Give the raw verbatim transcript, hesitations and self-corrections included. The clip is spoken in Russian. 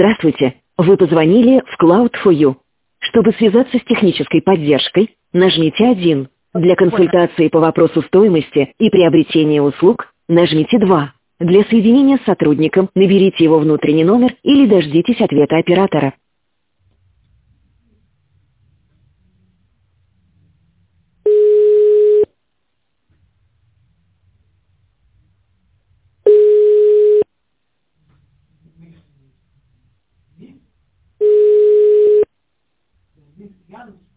Здравствуйте. Вы позвонили в Cloud for You. Чтобы связаться с технической поддержкой, нажмите один. Для консультации по вопросу стоимости и приобретения услуг нажмите два. Для соединения с сотрудником наберите его внутренний номер или дождитесь ответа оператора. Янус.